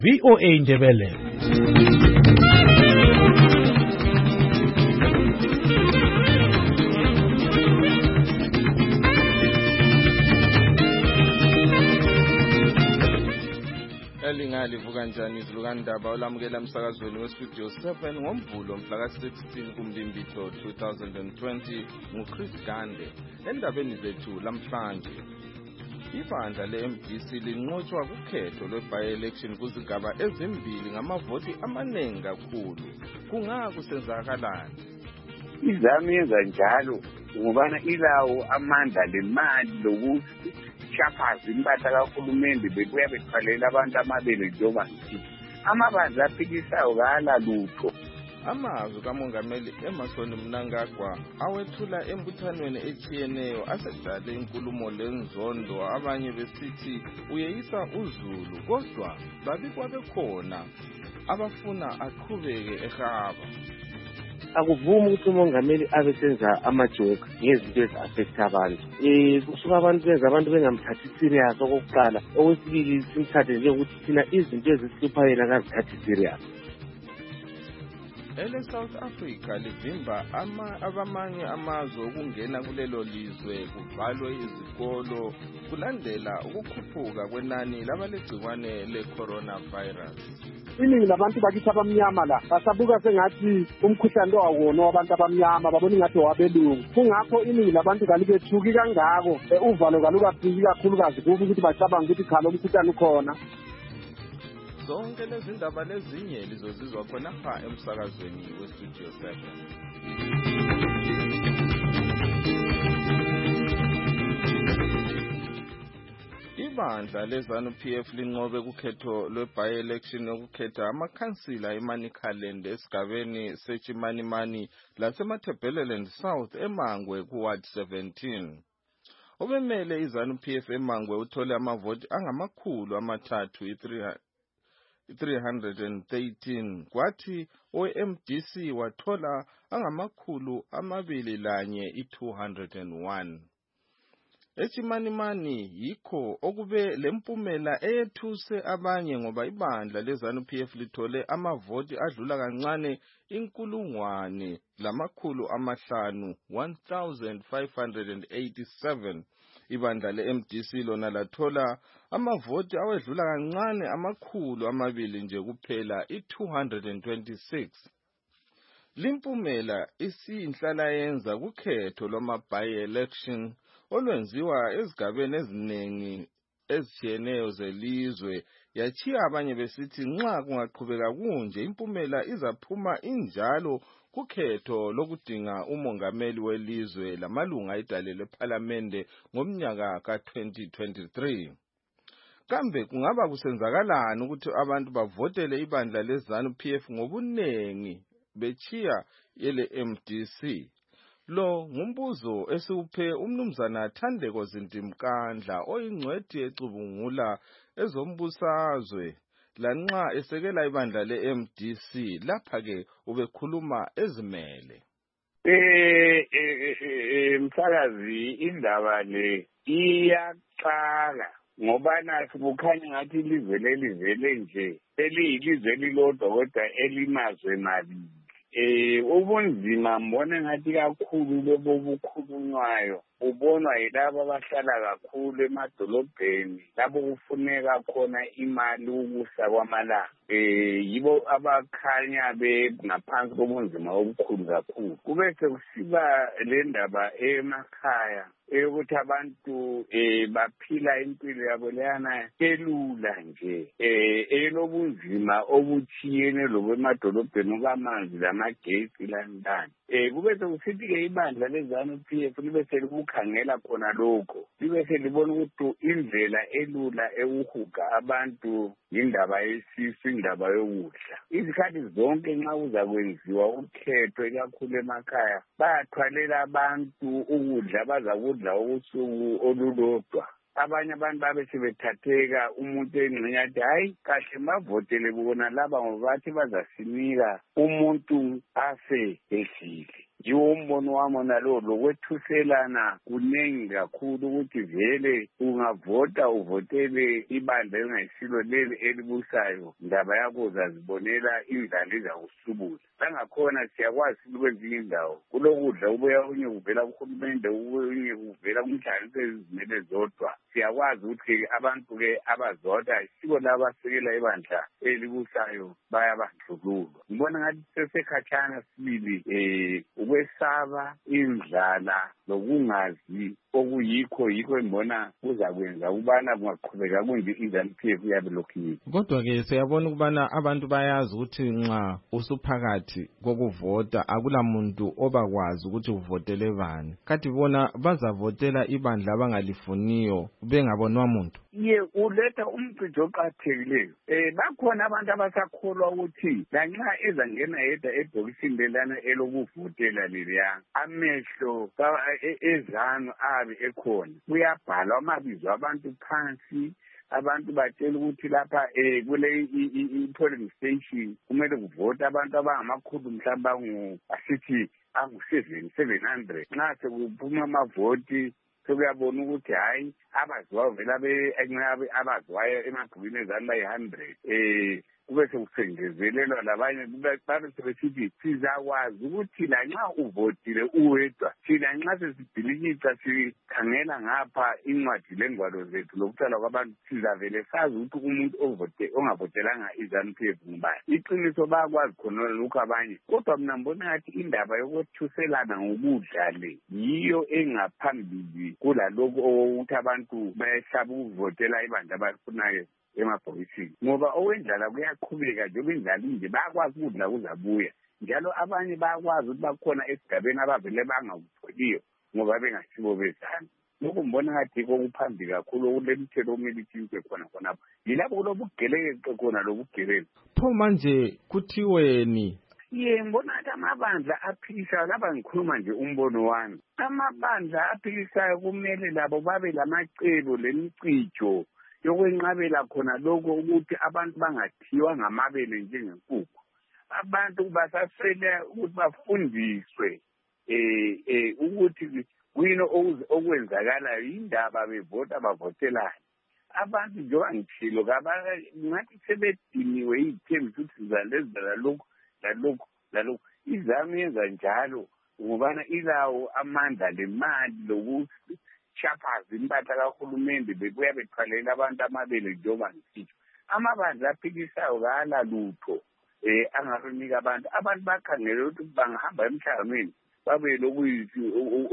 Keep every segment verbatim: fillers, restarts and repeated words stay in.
V O A Ndebele. Elingali vuka njani izilukandaba olamukela emsakazweni westudio seven ngoMvulo mhla sixteen kuMbimbitho two thousand twenty nguChris Gande. Endabeni zethu lamhlanje, ibandla le-M D C linqotshwa kukhetho lwe-by-election kuzigaba ezimbili ngamavoti amaningi kakhulu. Kungakusenzakalani? Izami yenza njalo ngobana ilawo amandla lemali lokuthi shaphazi impahla kahulumende bekuya bethwalela abantu amabele njengoba ngithi amabandla aphikisayo kala lutho. Amazwi kaMongameli Emmerson Mnangagwa awethula embuthanweni echiyeneyo asedale inkulumo lenzondo, abanye besithi uyeyisa uzulu, kodwa babikwa bekhona abafuna aqhubeke ehaba. Akuvumi ukuthi umongameli abe senza amajoke ngezinto ezi-affecta abantu. Eh kusuka abantu benza abantu bengamthathi serious okokuqala, okwesibili simthathe njengokuthi thina izinto ezihlupha yena akazithathi serious. Ele South Africa livimba ama abamanye amazwe ukungena kulelo lizwe, kuvalwe izikolo kulandela ukukhuphuka kwenani labalegciwane le-coronavirus. Iningi labantu bakithi abamnyama la basabuka sengathi umkhuhlane wawona wabantu abamnyama, babona ngathi wabelungu. Kungakho iningi labantu kalibethuki kangako, uvalo kalukafiki kakhulukazi kuba ukuthi bacabanga ukuthi khalo umkhuhlane ukhona. Zonke lezi ndaba lezinye lizozizwa khona pha emsakazweni westudio seven. Ibandla leZANU-P F linqobe kukhetho lwe-by-election yokukhetha amakhansila eManicaland esigabeni seChimanimani lasemaThebeleland South eMangwe kuWard seventeen. Obemele iZANU-P F eMangwe uthole amavoti angamakhulu amathathu three hundred thirteen, kwathi o-M D C wathola angamakhulu amabili lanye two hundred one. Echimanimani yikho okube lempumela eyethuse abanye ngoba ibandla leZANU-P F lithole amavoti adlula kancane inkulungwane lamakhulu amahlanu one thousand five hundred eighty-seven. Ibandla le-M D C lona lathola amavoti awedlula kancane amakhulu amabili nje kuphela two hundred twenty-six. Limpumela isiyinhlala yenza kukhetho lwama-by-election olwenziwa ezigabeni eziningi ezitshiyeneyo zelizwe, yachiya abanye besithi nxa kungaqhubeka kunje impumela izaphuma injalo kukhetho lokudinga umongameli welizwe lamalunga edale lephalamende ngomnyaka ka twenty twenty-three. Kambe kungaba kusenzakalani ukuthi abantu bavotele ibandla leZANU-P F ngobunengi bechiya yele M D C? Lo ngumbuzo esiuphe umnumzana Thandeko Zintimkandla oyingcwedi ecubungula ezombusazwe lanxa esekela ibandla le-M D C. Lapha ke ubekhuluma ezimele. Eh msakazi, indaba le iyaqala ngoba nathi kukhanya ngathi ilizwe lelivele nje eliyilizwe elilodwa kodwa elimazwe mabili. Eh ubunzima mbona ngathi kakhulu lobo bukhulunywayo ubonwa yilabo abahlala kakhulu emadolobheni lapho kufuneka khona imali ukusa kwamalanga. Eh yibo abakhanya bengaphansi kobunzima obukhulu kakhulu. Kube sekusiba le ndaba emakhaya eyokuthi abantu eh baphila impilo yabo leyana elula nje, eh elobunzima obuchiyene lokwemadolobheni okamanzi lamagesi landani. Eh kube sekusithi ke ibandla leZANU-P F libe selibukhangela khona lokho, libe selibona ukuthi indlela elula ewuhuga abantu indaba yesisu, indaba yokudla. Izikhathi zonke nxa uzakwenziwa ukhetho ikakhulu emakhaya bayathwalela abantu ukudla bazakudla usuku olulodwa. Abanye abantu babe sebethatheka umuntu engxenye athi hayi kahle mavotele bona laba ngoba bathi bazasinika umuntu afe ehlile. yiwo umbono wami nalo lokwethuselana kuningi kakhulu ukuthi vele ungavota uvotele ibandla elingayisilo leli elibusayo ndaba yakho uzazibonela indlala ezakusubula langakhona siyakwazi ukwenza indawo kulokudla ubuya unye kuvela kuhulumende unye kuvela kumhlanganiso ezizimele zodwa siyakwazi ukuthi abantu ke abazodwa isiko labasekela ibandla elibusayo bayabandlululwa ngibona ngathi sesekhatshana sibili eh ukwesaba indlala lokungazi okuyikho yikho embona kuzakwenza ubana kungaqhubeka kunje i-ZANU-P F yabe lokhu kodwa ke siyabona ukubana abantu bayazi ukuthi nxa usuphakathi kokuvota akulamuntu obakwazi ukuthi uvotele bani kathi bona bazavotela ibandla abangalifuniyo bengabonwa muntu ye uletha umcijo oqathekileyo eh bakhona abantu abasakholwa ukuthi lanxa ezangena yedwa ebhokisini lelana elokuvotela leliya amehlo ezanu abe ekhona kuyabhalwa amabizo abantu phansi abantu batshela ukuthi lapha eh kule i-polling station kumele kuvota abantu abangamakhulu mhlawumbe angu asithi angu seven hundred nxa sekuphuma amavoti sekuyabona ukuthi hayi abaziwayo vela abaziwayo emabhukwini ezanu bayi-hundred eh kube sekusengezelelwa labanye babe sebesithi sizakwazi ukuthi lanxa uvotile uwedwa thina nxa sesibhilikitha sikhangela ngapha incwadi lengwalo zethu lokutshalwa kwabantu sizavele sazi ukuthi umuntu ovote ongavotelanga i-ZANU-P F ngubani iqiniso bayakwazi khona lokhu abanye kodwa mina mbona ngathi indaba yokwethuselana ngokudla le yiyo engaphambili kulalokhu okokuthi abantu bayehlaba ukuvotela ibandla abafunayo emabhokisini ngoba owendlala kuyaqhubeka njengoba indlala inje bayakwazi ukudla kuzabuya njalo abanye bayakwazi ukuthi bakhona esigabeni abavele bangakutholiyo ngoba bengasibo bezanu lokhu mbona ngathi yikho okuphambili kakhulu okulemithelo okumele itshintshwe khona khonapho yilapho kulobugelekeqe khona lobugebengu pho manje kuthiweni ye ngibona ukuthi amabandla aphikisayo lapha ngikhuluma nje umbono wami amabandla aphikisayo kumele labo babe lamacebo lemicijo yokwenqabela khona lokho ukuthi abantu bangathiwa ngamabele njengenkukhu abantu basasele ukuthi bafundiswe eh eh ukuthi kuyino okwenzakalayo indaba bevota bavotelayo abantu njengoba ngithilo ngathi sebediniwe iy'thembiso ukuthi sizalezela lokhu lalokhu lalokhu izami yenza njalo ngobana ilawo amandla lemali lokuthi shaphazi impahla kahulumende bebuya bethwalela abantu amabele njengoba ngisitsho amabandla aphikisayo kala lutho eh angarunika abantu abantu bakhangele ukuthi bangahamba emhlanganweni babe lokuyisi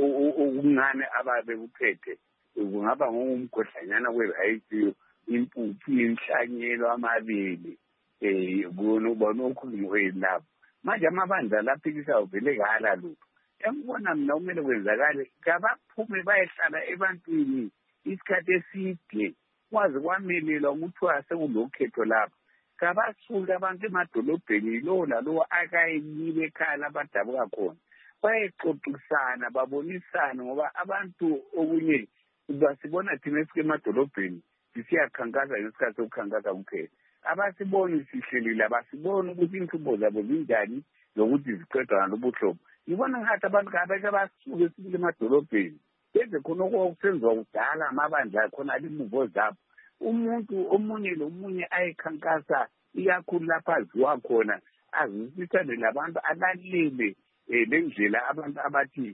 okuncane ababe kuphethe kungaba ngomgodlanyana kwe-rice impuphu inhlanyelo amabele eh kuno ubona okhulumo lapho manje amabandla laphikisayo vele kala lutho engibona mina kumele kwenzakale kabaphume bayehlala ebantwini isikhathi eside kwazi kwamelelwa ukuthi wasekulokhetho lapho kabasuke abantu emadolobheni lo lalo akayibe ekhaya abadabuka khona bayexoxisana babonisana ngoba abantu okunye basibona thina esike emadolobheni sisiyakhankasa ngesikhathi sokukhankasa kuphela abasiboni sihlelile abasiboni ukuthi inhlubo zabo zinjani lokuthi ziqedwa ngalobuhlobo ngibona ngathi abantu kabeke basuke esibili emadolobheni benze khona okusenziwa kudala amabandla khona alimuvo zabo umuntu omunye lomunye ayekhankasa ikakhulu lapha aziwa khona azisithande labantu alalele lendlela abantu abathi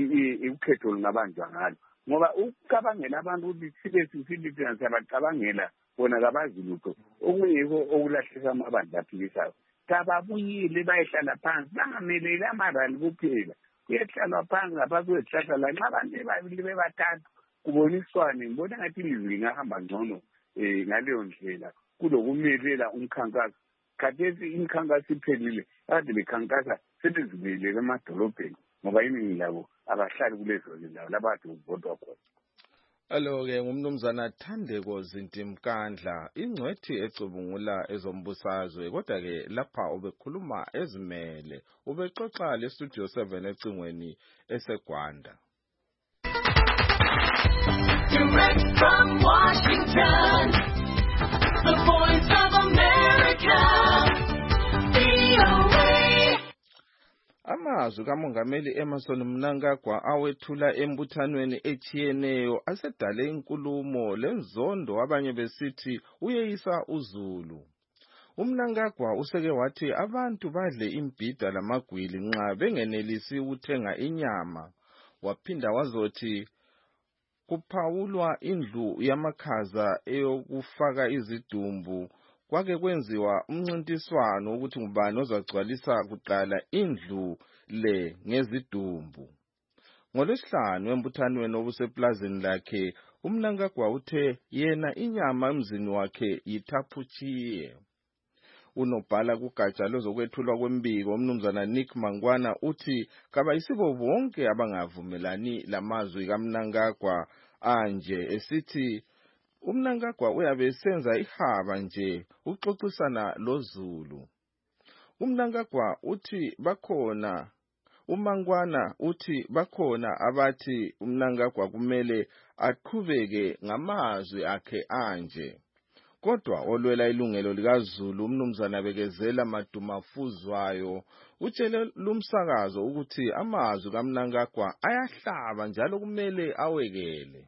ukhetho lungabanjwa ngalo ngoba ukucabangela abantu ukuthi sibe sisilithi siyabacabangela bona kabazi lutho okuyikho okulahlisa amabandla aphikisayo kababuyile bayehlala phansi bangameleli amarali kuphela kuyehlalwa phansi ngapha kwezihlahla lanxa abantu babili bebathathu kuboniswane ngibona ngathi ilizwi lingahamba ngcono um ngaleyo ndlela kulokumelela umkhankaso khathesi imikhankaso iphelile kade bekhankasa sebezibuyelele emadolobheni ngoba iningi labo abahlali kulezo zindawo labade kuvotwa khona alo-ke ngumnumzana Thandeko Zintimkandla ingcwethi ecubungula ezombusazwe kodwa-ke lapha ubekhuluma ezimele ubexoxa le-studio seven ecingweni eseGwanda. Direct from Washington, the voice of America, V O A. Ama amazwi kaMongameli Emmerson Mnangagwa awethula embuthanweni etshiyeneyo asedale inkulumo lenzondo abanye besithi uyeyisa uzulu. UMnangagwa useke wathi abantu badle imbhida lamagwili nxa bengenelisi ukuthenga inyama. Waphinda wazothi kuphawulwa indlu yamakhaza eyokufaka izidumbu kwake kwenziwa umncintiswano ukuthi ngubani ozagcwalisa kuqala indlu le ngezidumbu. NgoLwesihlanu embuthanweni obuseplazini lakhe uMnangagwa uthe yena inyama emzini wakhe yithaphuchiye. Unobhala kugatsha lozokwethulwa kwembiko umnumzana Nick Mangwana uthi kabayisibo bonke abangavumelani lamazwi kaMnangagwa anje esithi uMnangagwa uyabe esenza ihaba nje uxoxisana loZulu. uMnangagwa uthi bakhona uMangwana uthi bakhona abathi uMnangagwa kumele aqhubeke ngamazwi akhe anje. Kodwa olwela ilungelo likaZulu umnumzana Bekezela Madumafuzwayo utshele lumsakazo ukuthi amazwi kaMnangagwa ayahlaba njalo kumele awekele.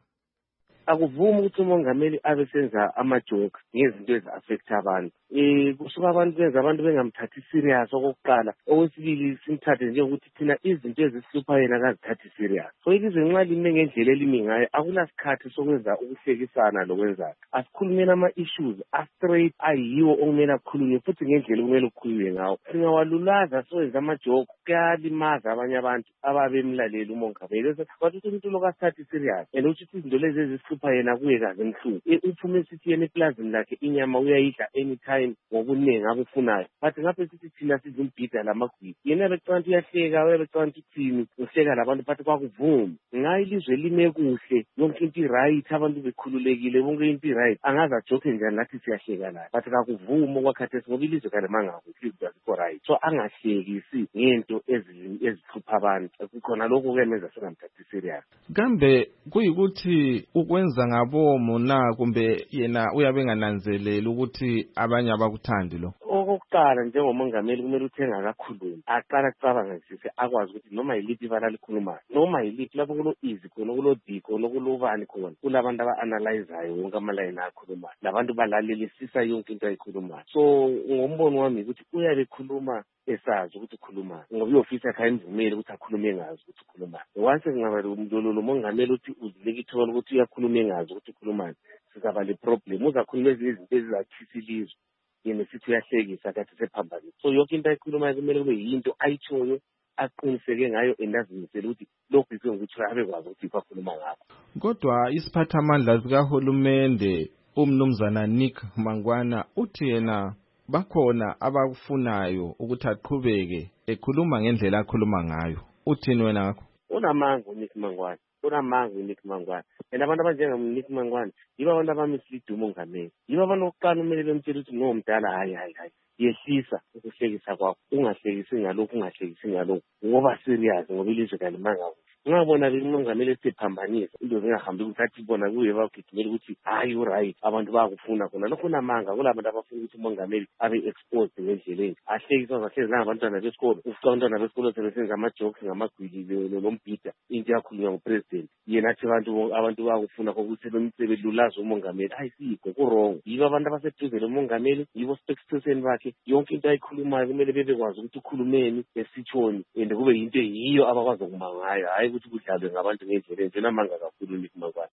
Akuvumi ukuthi umongameli abe senza amajoke ngezinto ezi-affecta abantu. Eh kusuka abantu benza abantu bengamthathi serious okokuqala. Okwesibili simthathe njengokuthi thina izinto ezisihlupha yena akazithathi serious. So ilizwe nxa lime ngendlela elimi ngayo akulasikhathi sokwenza ukuhlekisana lokwenza. Asikhulumeni ama-issues a-straight ayiwo okumele akhulunywe futhi ngendlela okumele ukukhulunywe ngawo. Singawalulaza sowenza amajoke kuyalimaza abanye abantu ababemlalela umongameli. Kwathi umuntu lokasithathi serious and uthi izinto lezi ezisihlupha yena kuye kaze emhlungu. Uphume esithi yena eplazini lakhe inyama uyayidla anytime ngokuningi abufunayo. But ngapha sithi thina sizimbhida lamagwili. Yena becanga uyahleka uyabecanga uthini uhleka labantu but kwakuvumi. Ngayi ilizwe lime kuhle yonke into right abantu bekhululekile bonke into right. Angaza joke njani lathi siyahleka la. But kakuvumi okwakhathesi ngoba ilizwe kalemanga kuhle iziko right. So angahlekisi ngento ezihlupha abantu. Kukhona lokho kuyenza singamthathi serious. Kambe kuyikuthi ukwenza ngabomo na kumbe yena uyabe ngananzelela ukuthi abanye abakuthandi lo. Okokuqala njengomongameli kumele uthenga akakhuluma aqala kucabanga sise akwazi ukuthi noma yiliphi ibala likhuluma noma yiliphi lapho kulo easy khona kulo diko nokulobani khona kulabantu aba-analyzayo wonke amalayini akhuluma labantu balalelisisa yonke into ayikhulumayo. So ngombono wami ukuthi uyabe ekhuluma esazi ukuthi ukhuluma ngoba i-ofisi yakhe ayimvumeli ukuthi akhulume ngazi ukuthi ukhuluma. Once kungaba lo mongameli uthi uzileka ithola ukuthi uyakhuluma ngazi ukuthi ukhuluma sizaba le problem uzakhuluma ezinye izinto ezizathisa ilizwe yena sithi uyahlekisa kathi sephambanisa. So yonke into ayikhulumayo kumele kube yinto ayitshoyo aqiniseke ngayo endazimisela ukuthi lokhu yikho ukuthi abekwazi ukuthi yikho akhuluma ngakho. Kodwa isiphathamandla sikahulumende umnumzana Nick Mangwana uthi yena bakhona abakufunayo ukuthi aqhubeke ekhuluma ngendlela akhuluma ngayo. Uthini wena ngakho? Unamanga uNick Mangwana. Unamanga uNick Mangwana. And abantu abanjengoNick Mangwana yiba abantu abamislead umongameli. Yiba abantu oqala umele bemtshela ukuthi no mdala hayi hayi hayi. Yehlisa ukuhlekisa kwakho. Ungahlekisi ngalokho ungahlekisi ngalokho. Ngoba serious ngoba ilizwe kalimanga. Ngabona umongameli esephambanisa into zingahambi ukuthi athi bona kuye bagidimela ukuthi hayi uright abantu bayakufuna khona lokho unamanga kulabantu abafuna ukuthi umongameli abe exposed ngendleleni ahlekisa zahlezi ngabantwana besikolo ufica abantwana besikolo sebesenza ama-jokes ngamagwili lombhida into yakhulunywa ngupresident yena athi abantu abantu bayakufuna ukuthi sebelulaza umongameli hayi sikho kurong yibo abantu abaseduze lomongameli yibo spokesperson bakhe yonke into ayikhulumayo kumele bebekwazi ukuthi ukhulumeni esithoni and kube yinto yiyo abakwazi ukuma ngayo hayi ukuthi kudlalwe ngabantu ngendlela njena manga kakhulu uNick Mangwana.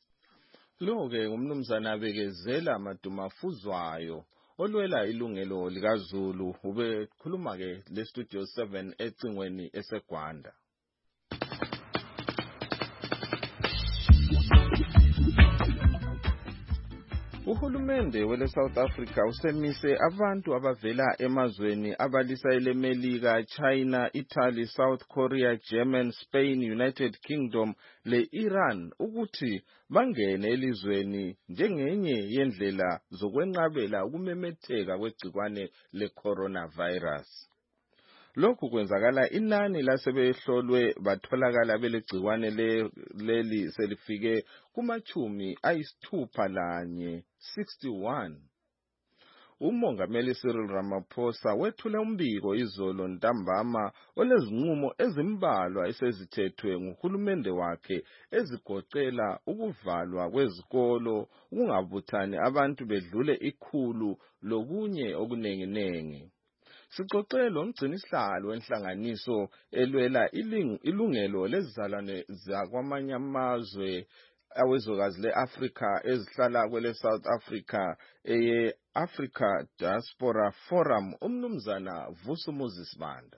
Lo ke ngumnumzana Bekezela Madumafuzwayo olwela ilungelo likaZulu ube khuluma ke le studio seven ecingweni eseGwanda. Uhulumende wele South Africa usemise abantu abavela emazweni abalisa elemelika, China, Italy, South Korea, Germany, Spain, United Kingdom le Iran ukuthi bangene elizweni njengenye yendlela zokwenqabela ukumemetheka kwegcikwane le-coronavirus. Lokhu kwenzakala inani lasebehlolwe batholakala belegcikwane leli selifike kumachumi ayisithupha lanye sixty-one. uMongameli Cyril Ramaphosa wethule umbiko izolo ntambama olezinqumo ezimbalwa esezithethwe nguhulumende wakhe ezigoqela ukuvalwa kwezikolo, ukungabuthani abantu bedlule ikhulu lokunye okunenginengi. Sixoxe lo mgcinisihlalo wenhlanganiso elwela ilungelo lezizalwane zakwamanye amazwe awezwekazi le-Afrika ezihlala kwele South Africa eye Africa Diaspora Forum, umnumzana Vusumuzi Sibanda.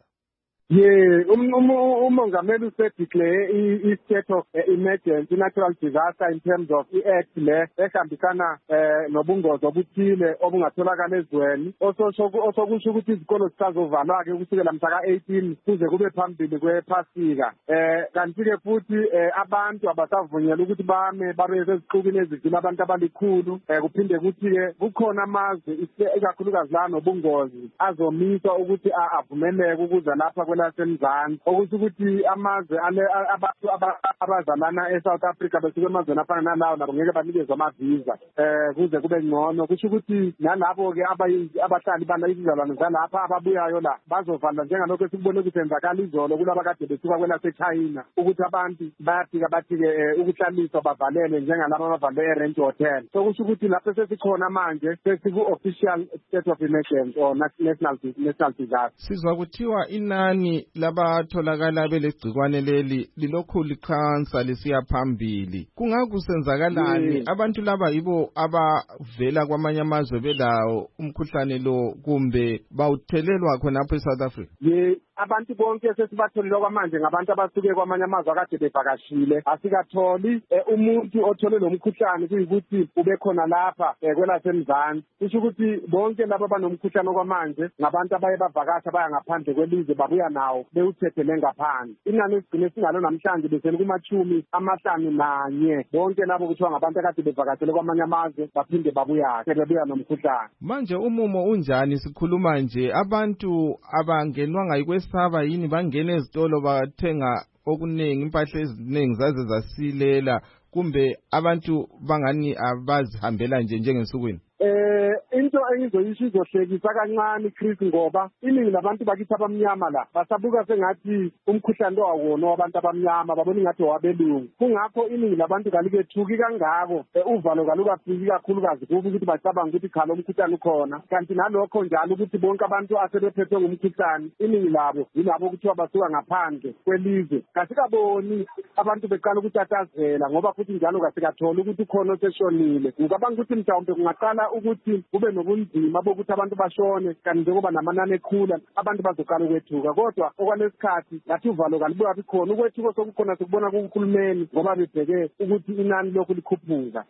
Yeah, umongameli usedeclare i-state of emergency, natural disaster in terms of i-act le ehambisana nobungozi obuthile obungatholakala ezweni. Osokusho ukuthi izikolo zisazovalwa-ke kusukela mhla ka-eighteen kuze kube phambili kwephasika. Kanti-ke futhi abantu abasavunyelwa ukuthi bame babe sezixukwini ezidlula abantu abalikhulu. Kuphinde kuthi-ke kukhona amazwe ikakhulukazi la nobungozi azomiswa ukuthi avumeleke ukuze lapha lasemzansi okusho ukuthi amazwe abantu abazalana eSouth Africa besuke emazweni afana nalawo nabo ngeke banikezwe amavisa eh kuze kube ngcono. Kusho ukuthi nalabo-ke abahlali bana izizalwane zalapha ababuyayo la bazovalwa njengalokho esikubone kusenzakala izolo kulaba kade besuka kwelaseChina ukuthi abantu bayafika bathi-ke ukuhlaliswa bavalele njengalaba abavalwe e-Range Hotel. So kusho ukuthi lapho sesikhona manje sesiku-official state of emergency or national national disaster. Sizwa kuthiwa inani labatholakala belegcikwane leli lilokhu likhansa lisiya phambili. Kungakusenzakalani abantu laba yibo abavela kwamanye amazwe belawo umkhuhlane lo kumbe bawuthelelwa khonapho eSouth Africa? Ye abantu bonke sesibatholelwa kwamanje ngabantu abasuke kwamanye amazwe akade bevakashile. Asikatholi umuntu othole lo mkhuhlane kuyikuthi ube khona lapha kwelasemzansi. Kusho ukuthi bonke laba banomkhuhlane kwamanje ngabantu abaye bavakasha baya ngaphandle kwelizwe babuya nawo bewuthethele ngaphandle. Inani esigcine singalo namhlanje besele kumachumi amahlanu nanye bonke labo kuthiwa ngabantu akade bevakashele kwamanye amazwe baphinde babuya bebuya nomkhuhlane. Manje umumo unjani sikhuluma nje abantu abangenwanga yikwesaba yini bangena ezitolo bathenga okuningi impahla eziningi zaze zasilela kumbe abantu bangani abazihambela nje njengensukwini? Eh into engizoyisho izohlekisa kancane Chris ngoba iningi labantu bakithi abamnyama la basabuka sengathi umkhuhlane lo awona wabantu abamnyama babona ngathi wabelungu. Kungakho iningi labantu kalikethuki kangako uvalo kalukafiki kakhulukazi kuba ukuthi bacabanga ukuthi khala umkhuhlane ukhona. Kanti nalokho njalo ukuthi bonke abantu asebephethwe ngumkhuhlane iningi labo yilabo kuthiwa basuka ngaphandle kwelizwe. Kasikaboni abantu beqala ukutatazela ngoba futhi njalo kasikathola ukuthi ukhona oseshonile. Ngicabanga ukuthi mhlawumbe kungaqala ukuthi kube nobunzima bokuthi abantu bashone kanti njengoba namanani ekhula abantu bazoqala ukwethuka. Kodwa okwalesikhathi ngathi uvalo kalibuya bikhona ukwethuka sokukhona sikubona kuhulumeni ngoba bebheke ukuthi inani lokhu likhuphuka.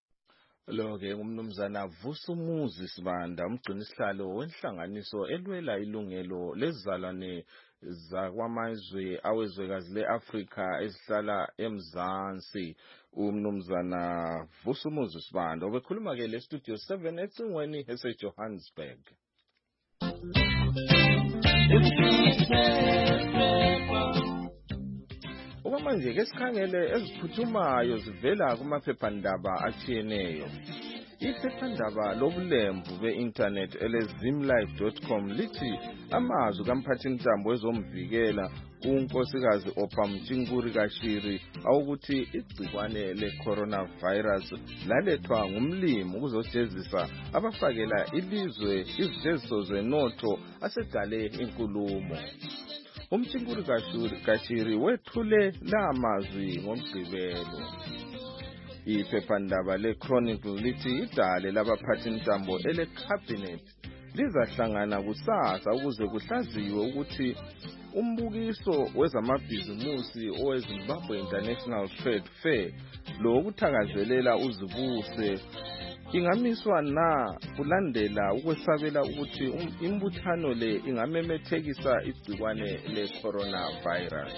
Lo-ke umnumzana Vusumuzi Sibanda umgcinisihlalo wenhlanganiso elwela ilungelo lezizalwane zakwamazwe awezwekazi le-Afrika esihlala emzansi. Umnumzana Vusumuzi Sibanda obekhuluma-ke le studio seven ecingweni eseJohannesburg. Okwamanje ke sikhangele eziphuthumayo zivela kumaphephandaba atshiyeneyo. Iphephandaba lobulembu be-internet ele-zimlife dot com lithi amazwi kamphathintambo wezomvikela unkosikazi Ophamtshinguri Kashiri awukuthi igcikwane le-coronavirus lalethwa ngumlimi ukuzojezisa abafakela ilizwe izijeziso zenotho asedale inkulumo. Umtshinguri Kashiri wethule la mazwi ngomgqibelo. Iphephandaba le-Chronicle lithi idale labaphathintambo ele-cabinet lizahlangana kusasa ukuze kuhlaziwe ukuthi umbukiso wezamabhizimusi oweZimbabwe International Trade Fair lo ukuthakazelela uzibuse ingamiswa na kulandela ukwesabela ukuthi imbuthano le ingamemethekisa igcikwane le-coronavirus.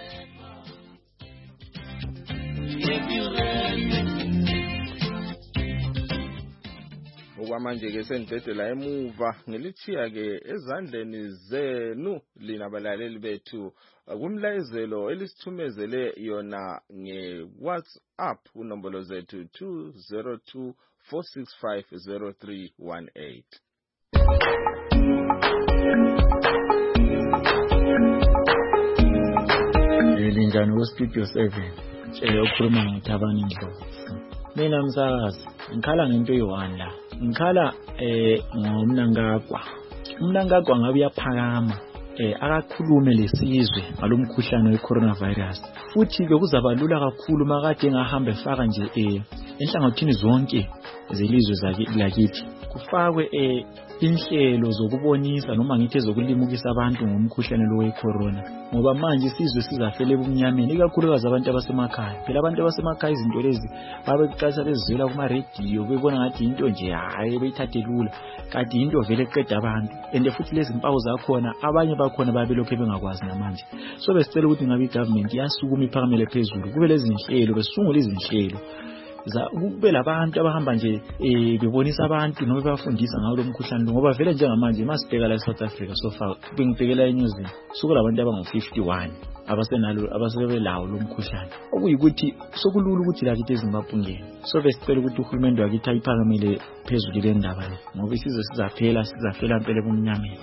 Okwamanje ke sendedela emuva ngilithiya-ke ezandleni zenu lina balaleli bethu kumlayezelo elisithumezele yona nge-WhatsApp unombolo zethu two zero two four six five zero three one eight. Linjani ku Studio seven eh okhuluma ngoThabani Ndlovu. Mina msakazi ngikhala ngento eyi-one la. Ngikhala eh ngomnankagwa. Umnankagwa ngabe uyaphakama eh akakhulume lesizwe ngalomkhuhlane we-coronavirus. Futhi ke kuzaba lula kakhulu makade engahamba efaka nje eh enhlangothini zonke zelizwe lakithi. Kufakwe eh inhlelo zokubonisa noma ngithi zokulimukisa abantu ngomkhuhlane lo we-corona. Ngoba manje isizwe sizafela ebumnyameni ikakhulukazi abantu abasemakhaya. Phela abantu abasemakhaya izinto lezi babeqasa bezizwela kuma radio bebona ngathi into nje hayi beyithathe lula. Kanti into vele eqeda abantu. Ende futhi lezi mpawu zakhona abanye bakhona babelokhe bengakwazi namanje. So besicela ukuthi ngabe igovernment yasukuma iphakamele phezulu. Kube lezi inhlelo besungula izinhlelo za kube labantu abahamba nje eh bebonisa abantu noma bafundisa ngawo lo mkhuhlane ngoba vele njengamanje masibheka la eSouth Africa so far bengibhekela eNews suku labantu abangu fifty-one abasenalo abasebelawo lo mkhuhlane okuyikuthi sokulula ukuthi la kithi eZimbabwe ngene. So besicela ukuthi uhulumende wakithi ayiphakamele phezulu le ndaba le ngoba isizwe sizaphela sizafela impela ebumnyameni.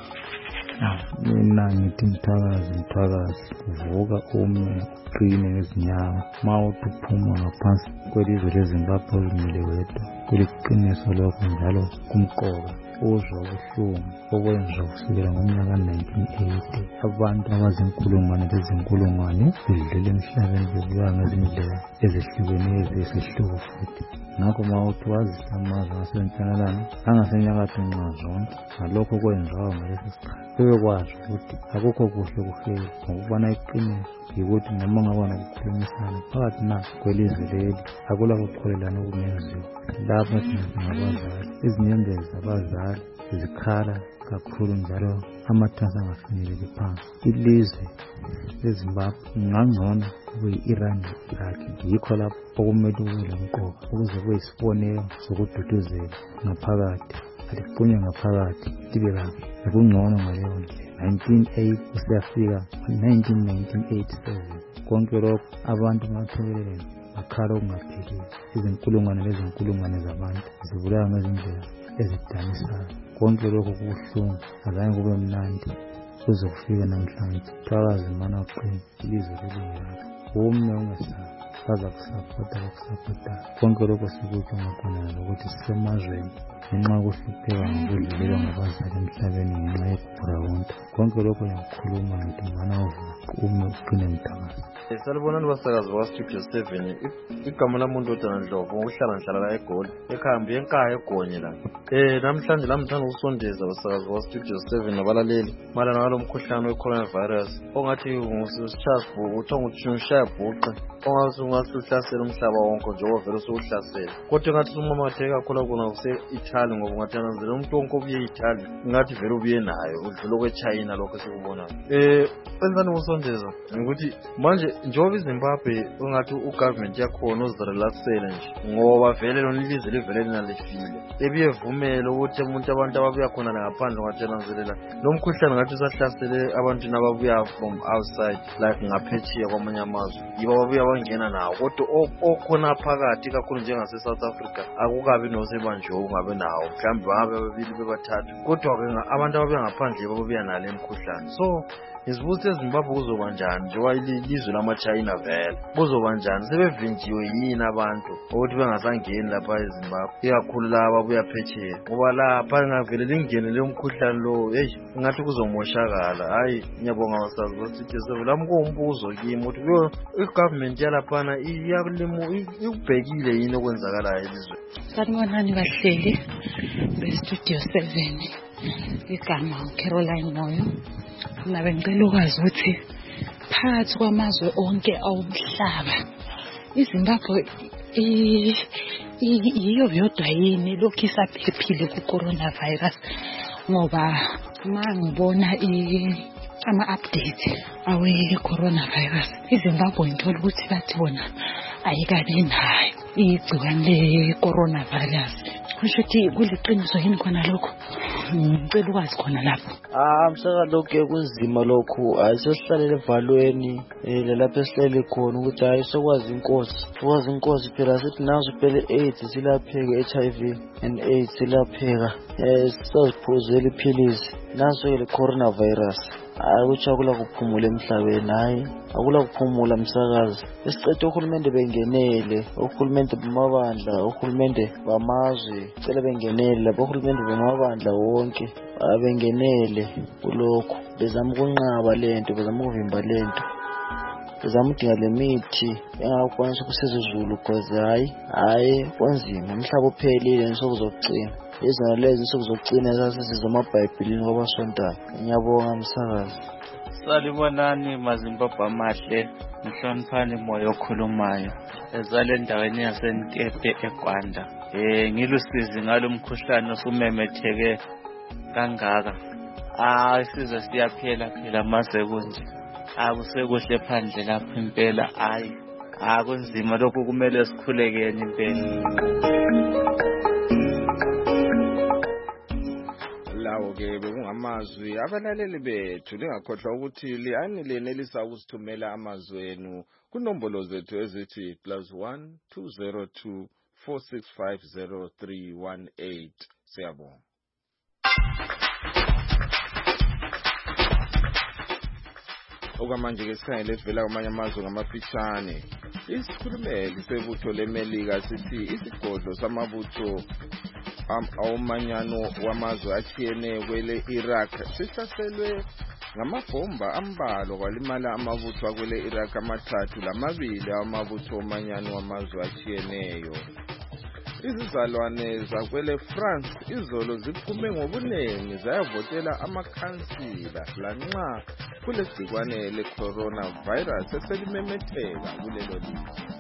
Mina ngithi Mthakazi Mthakazi vuka ume uqine ngezinyawo mawuthi uphuma ngaphansi kwelizwe leZimbabwe uzimele wedwa kuliqiniso lokho njalo kumqoka uzwa ubuhlungu okwenza kusukela ngomnyaka nineteen eighty abantu abazinkulungwane lezinkulungwane bedlule emhlabeni bebuya ngezindlela ezehlukeneyo ezesihluku futhi. Ngakho mawuthi wazisa amazwe asentshonalanga angasenyakatho nxa zonke ngalokho kwenziwayo ngaleso sikhathi bebekwazi ukuthi akukho kuhle kuhlela ngokubana iqiniso yikuthi noma ngabona ukukhulumisana phakathi na kwelizwe leli akula kukholelana okungenziwa. Lapho singabazali izinyembezi zabazali zikhala kakhulu njalo amathasa angafinyeleli phansi. Ilizwe leZimbabwe ngangcono kube yi-Iran lakhe yikho lapho okumele kube lemqoka ukuze kube isibonelo sokududuzela ngaphakathi alifunye ngaphakathi libe kabi ekungcono ngaleyo ndlela. nineteen eighty kusiyafika nineteen eighty-seven konke lokho abantu bathelelene bakhala okungapheliyo. Izinkulungwane lezinkulungwane zabantu zibulawa ngezindlela ezidanisayo. Konke lokho kubuhlungu azange kube mnandi kuze kufike namhlanje. Mthakazi mana uqine ilizwe lilingakho umne ungesabi baza kusapota bakusapota. Konke lokho sikutsho ngakhona lokuthi sisemazweni ngenxa yokuhlupheka ngokudlulelwa ngabazali emhlabeni ngenxa yebhurawunta. Konke lokho yakhuluma ngithi mana uvuka ume uqine Mthakazi. Salibonani basakazi wa Studio seven. Igama lami uNdodana Ndlovu uhlala ngihlala la eGoli ekhaya enkaya eGonye la. Eh namhlanje la mthanda ukusondeza basakazi wa Studio seven nabalaleli malana ngalo mkhuhlane we-coronavirus ongathi ngusishasibhuku uthonga ukuthi ushaya bhuqe ongathi ungasuhlasela umhlaba wonke njengoba vele usuhlasela. Kodwa ngathi umamatheka kakhulu kuna use-Italy ngoba ngathanazela umuntu wonke obuye e-Italy ngathi vele ubuye nayo udlula kwe-China lokho sikubonayo. Eh enzani ukusondeza ukuthi manje njengoba iZimbabwe ungathi ugovernment yakhona uzirelaxele nje ngoba vele lona ilizwe livele linalefile ebiyevumela ukuthi umuntu abantu ababuya khona ngaphandle ngatshenanzelela lo mkhuhlane ngathi usahlasele abantu nababuya from outside like ngaphetsheya kwamanye amazwe yibo ababuya bangena nawo. Kodwa okhona phakathi kakhulu njengase South Africa akukabi nosebanjwe ungabe nawo mhlawumbe babe babili bebathathu. Kodwa ke abantu ababuya ngaphandle babuya nale mkhuhlane. So isibuze eZimbabwe kuzoba njani njengoba ilizwe lama-China vele kuzoba njani sebevinjiwe yini abantu ukuthi bengasangeni lapha eZimbabwe ikakhulu laba ababuya phetsheya ngoba lapha ngavele lingene le mkhuhlane lo hey ngathi kuzomoshakala. Hayi ngiyabonga basazi basithi sevela mkumbuzo kimi ukuthi lo igovernment yalaphana iyakulimu ikubhekile yini okwenzakalayo elizweni. Sanibonani bahleli be-Studio seven igama uCaroline Moyo. Nabe ngicela ukwazi ukuthi phakathi kwamazwe onke awumhlaba iZimbabwe iyo yodwa yini lokhu isaphephile ku-coronavirus ngoba ma ngibona ama-update awe-coronavirus iZimbabwe ngithola ukuthi bathi bona ayikabi nayo igciwane le-coronavirus. Kusho ukuthi kuliqiniso yini khona lokho? ngicela ukwazi khona lapho. Ah msaka lokho kunzima lokho ayisesihlalele evalweni eh lapha esihlele khona ukuthi hayi sokwazi inkosi sokwazi inkosi phela sithi nazo phela AIDS silapheka H I V and AIDS silapheka eh sizophuzela iphilisi naso le coronavirus akuthi akula kuphumula emhlabeni hayi akula kuphumula msakazi esicethe uhulumende bengenele uhulumende bamabandla uhulumende bamazwe cela bengenele lapho uhulumende bamabandla wonke abengenele kulokho bezama ukunqaba lento bezama ukuvimba lento bezama udinga lemithi engakwanisa ukusiza izulu because hayi hayi konzima umhlaba uphelile ngisokuzogcina izona lezi ngisokuzogcina sasisiza amabhayibhelini kwabasontayo ngiyabonga msakazi. Salibonani mazimbabwe amahle ngihloniphani moya okhulumayo ezale endaweni yaseNtepe eGwanda eh ngilusizi ngalomkhuhlane osumemetheke kangaka ah isizwe siyaphela phela mase kunje akusekuhle phandle lapha impela hayi akunzima lokho kumele sikhulekeni impela. Lawo-ke bekungamazwi abalaleli bethu lingakhohlwa ukuthi liyani lenelisa ukusithumela amazwi enu kunombolo zethu ezithi plus one two zero two four six five zero three one eight. Siyabonga. Okwamanje-ke sikhangele esivela kwamanye amazwe ngamafitshane. Isikhulumeli sebutho leMelika sithi isigodlo samabutho awomanyano wamazwe athiyene kwele Iraq sihlaselwe ngamabhomba ambalwa kwalimala amabutho akwele Iraq amathathu lamabili amabutho omanyano wamazwe athieneyo. Izizalwane zakwele France izolo ziphume ngobuningi zayavotela amakhansila lanxa kulegcikwane le-coronavirus eselimemetheka kulelo lizwe.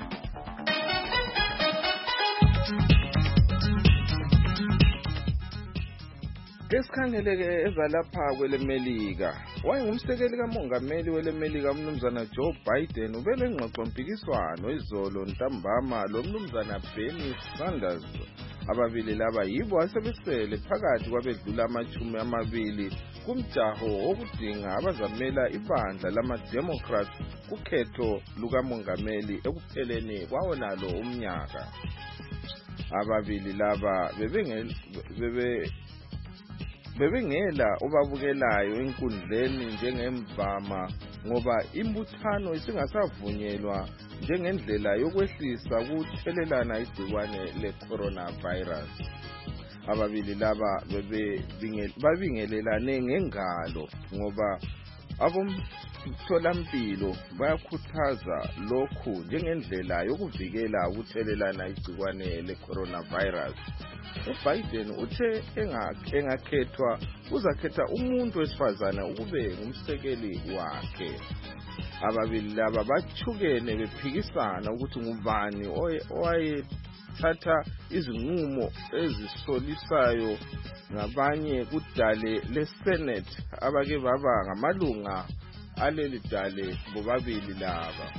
Kesikhangeleke ezalapha kwele Melika wayengumsekeli kamongameli wele Melika umnumzana Joe Biden ubele ngxoxo mpikiswano izolo ntambama lo mnumzana Bernie Sanders ababili laba yibo asebesele phakathi kwabedlula amachumi amabili kumjaho wokudinga abazamela ibandla lama-Democrats kukhetho lukamongameli ekupheleni kwawo nalo umnyaka. Ababili laba bebe bebengela obabukelayo enkundleni njengemvama ngoba imbuthano isingasavunyelwa njengendlela yokwehlisa ukuthelelana igcikwane le-coronavirus. Ababili laba babingelelane ngengalo ngoba abomtholampilo bayakhuthaza lokhu njengendlela yokuvikela ukuthelelana igcikwane le-coronavirus. uBiden uthe engakhethwa uzakhetha umuntu wesifazana ukube ngumsekeli wakhe. Ababili laba bathukene bephikisana ukuthi ngubani owayethatha izinqumo ezisolisayo ngabanye kudale leSenate abake baba ngamalunga aleli dale bobabili laba.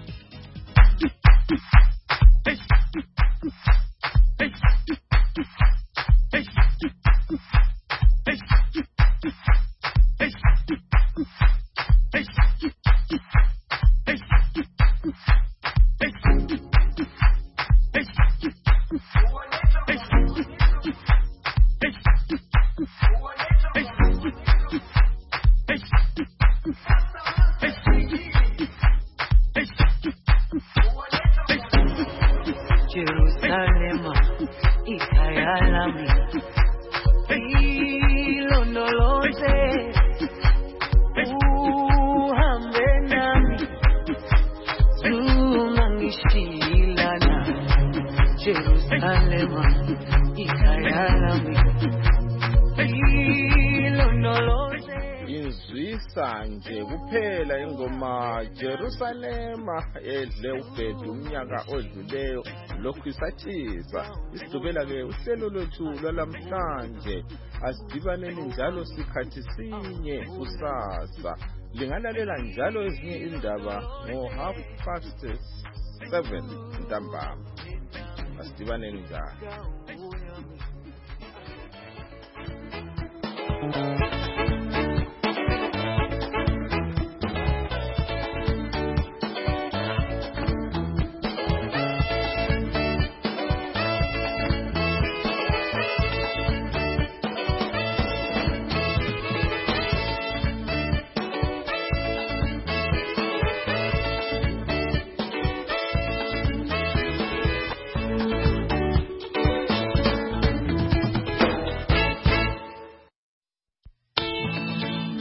Nje kuphela ingoma Jerusalema edle ubhedu umnyaka odluleyo lokhu isathisa isidubela ke uhlelo lwethu lwalamhlanje asidibaneni njalo sikhathi sinye kusasa lingalalela njalo ezinye indaba ngo half past seven ntambama asidibaneni njalo. Thank you.